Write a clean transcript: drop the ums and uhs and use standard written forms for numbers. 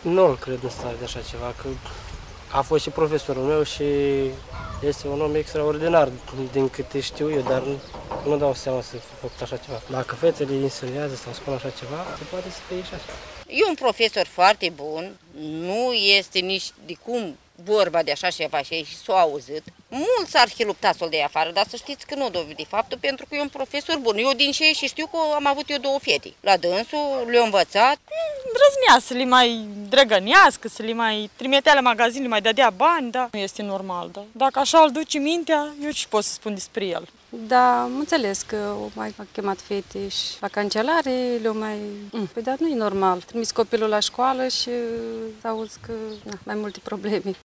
Nu cred în stare de așa ceva, că a fost și profesorul meu și este un om extraordinar, din câte știu eu, dar nu dau seama să fi făcut așa ceva. Dacă fetele insinuează sau spun așa ceva, se poate să fie și așa. E un profesor foarte bun, nu este nici de cum vorba de așa ceva și s-a auzit. Mulți ar fi luptat să-l dea afară, dar să știți că nu dovedi faptul, pentru că e un profesor bun. Eu din ce și știu că am avut eu 2 fete. La dânsul le-a învățat. Îndrăznea să le mai drăgănească, să le mai trimitea la magazin, le mai dădea bani, da. Nu este normal, da. Dacă așa îl duce mintea, eu ce pot să spun despre el? Da, am înțeles că o mai a chemat fete și la cancelare, le-o mai... Păi dar nu e normal. Trimis copilul la școală și să auzi că mai multe probleme.